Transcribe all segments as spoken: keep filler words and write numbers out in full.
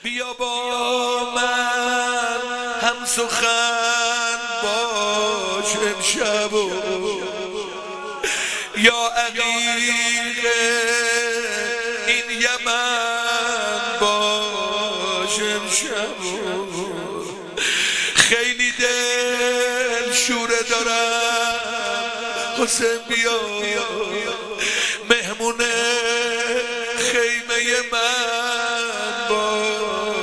بیا با من هم سخن باش امشب یا عقیق این یمن باش امشب خیلی دل شوره دارم حسین بیا مهمون خیمه من باش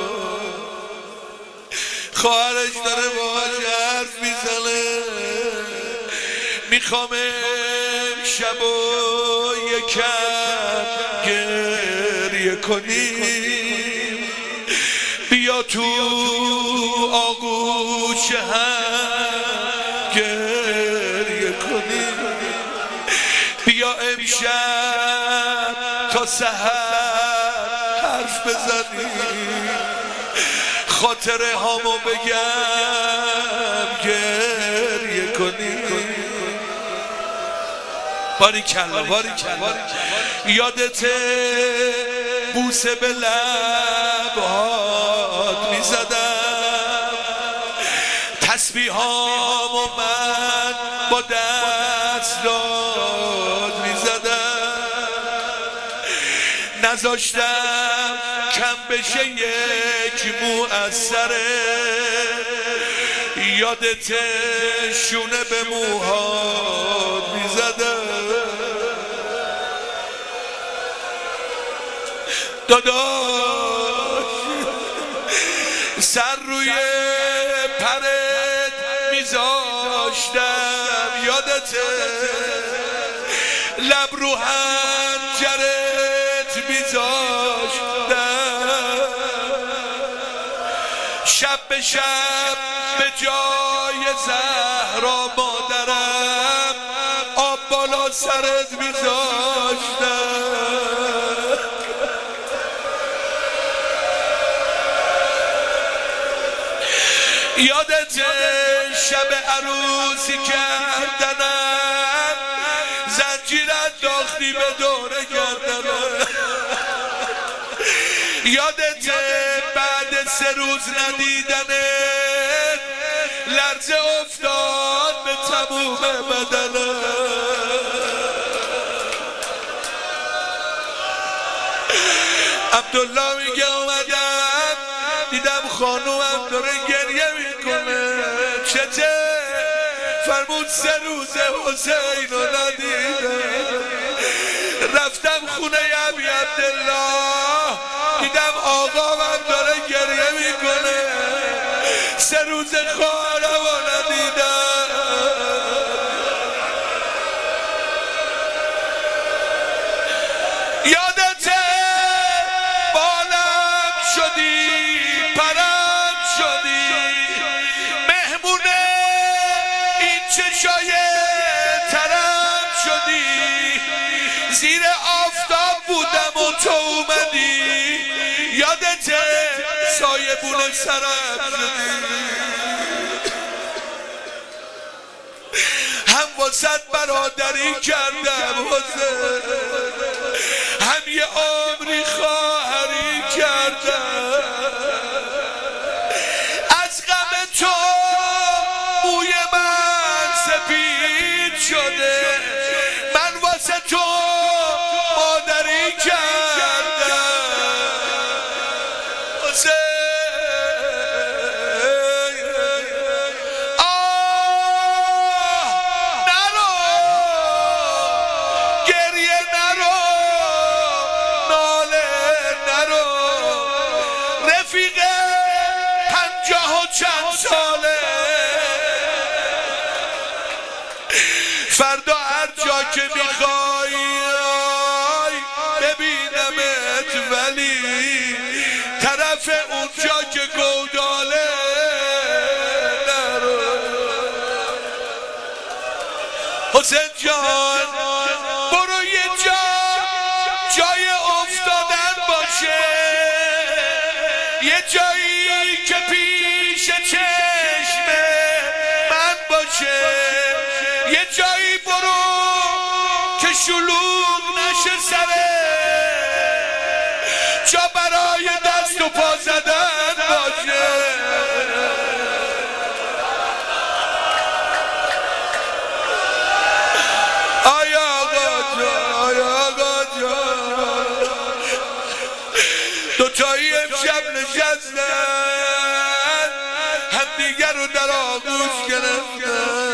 خواهرش داره باهاش حرف میزنه میخوام امشب و یکم گریه کنیم بیا تو آغوش هم گریه کنیم بیا امشب تا سحر حرف بزنیم خاطره هامو بگم گریه کنیم باری کلا باری کلا یادته بوسه به لبهات میزدم تسبیحامو من با دستات میزدم نذاشتم کم بشه یک مؤثره یادته شونه به موهات میزدم داداش سر روی پرت میذاشتم یادته لب رو حنجرت میذاشتم شب به شب به جای زهرا مادرم آب بالا سرت میذاشتم یادت شب عروسی کردنم زنجیرت داختی به دوره گردنم یادت بعد سه روز ندیدنت لرزه افتاد به تموم بدنم عبدالله میگه اومدم دیدم خانومم داره گریه میکنه چته فرمود سه روزه حسین رو ندیدم رفتم خونه ابی عبدالله دیدم آقامم داره گریه میکنه سه روز خواهرم رو ندیدم یادته بالم شدی پرم شدی مهمون این چشای ترم شدی زیر آفتاب بودم و تو اومدی یادته سایه بونه سرم شدی هم واسد برادری کردم حسین هم یه عمری خواهری کردم از غم تو موی من سپید شده من واسه تو مادری کردم حسین فردا هر جا که میخوای ببینمت ولی طرف اونجا که گوداله نرو حسین جان برو یه جا جای افتادن باشه یه جایی که پیش چشم من باشه یه جایی برو که شلوغ نشه سره جا برای دست و پا زدن دوتایی امشب نشستن هم دیگر رو در آغوش گرفتن.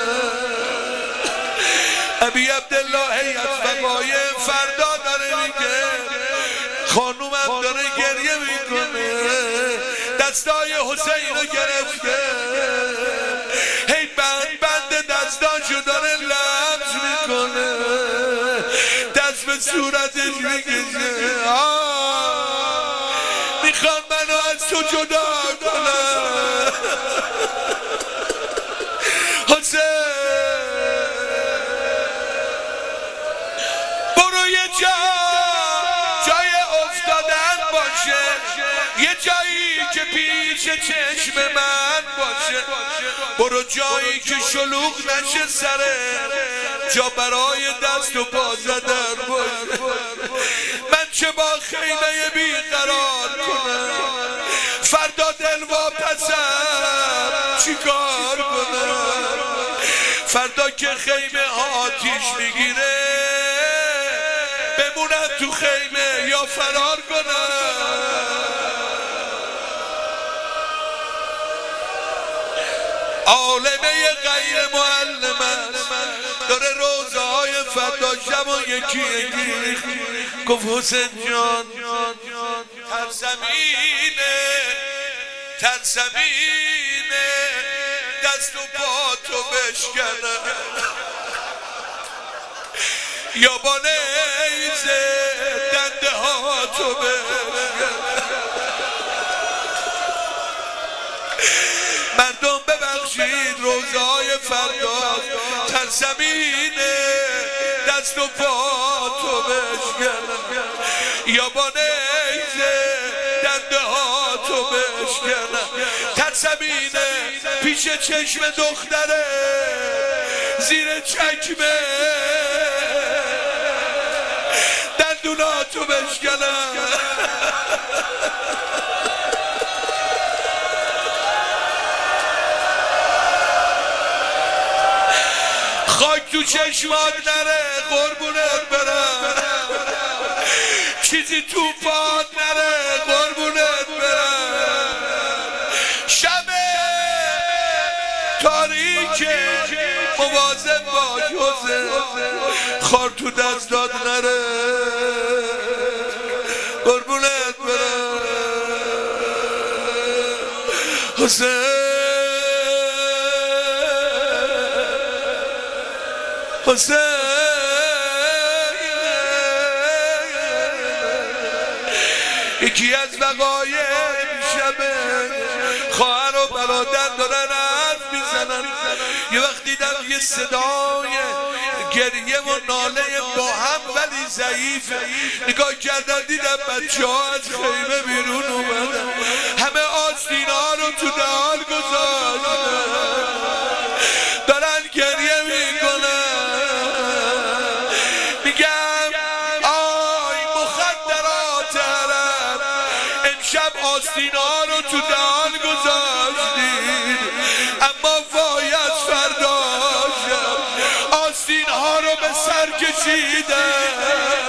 ابی عبدالله از وقای فردا داره میگه، خانومم داره گریه میکنه، دستای حسین رو گرفته، هی بند بند دستاشو داره لمس میکنه، دست به صورتش میکشه، میخوام منو از تو جدا کنم حسین. برو یه جا جای افتادن باشه، یه جایی که پیش چشم من باشه، برو جایی که شلوغ نشه سره، جا برای دست و پا زدن باشه. من چه با خیمه بیقرار کنم، فردا دل واپسم چیکار کنم، فردا که خیمه ها آتیش میگیره بمونم تو خیمه یا فرار کنم. عالمه غیر معلم داره روزه های فدا شب و یکی یکی گفت حسین جان ترسمینه ترسمینه دست و پا تو بشکنه، یا با نیزه دنده ها تو بشکنه. مردم ببخشید روزه های فردا ترسمینه دست و پا تو بشکنه، یا با نیزه دنده ها تو بشکنه. ترسمینه پیش چشم دختره زیر چکمه دندونا تو بشکنه. خاک تو چشمات نره قربونت برم، چیزی تو پات نره قربونت برم، شب تاریکه مواظب باش حسین، خار تو دستات نره قربونت برم حسین. حسین یکی از وقایع شبه خواهر و برادر دارن حرف میزنن، یه وقت دیدم یه صدای گریه و ناله با هم ولی ضعیفه، نگاه کردم دیدم بچه ها از خیمه بیرون اومدن، همه آستین ها رو تو دهان گذاشتن دارن گریه میکنن. شب آستین ها رو تو دهان گذاشتید، اما وای از فردا شب آستین ها رو به سر کشیدن،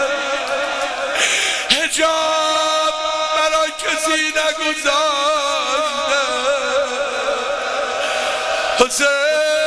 حجاب برای کسی نگذاشتن. حسین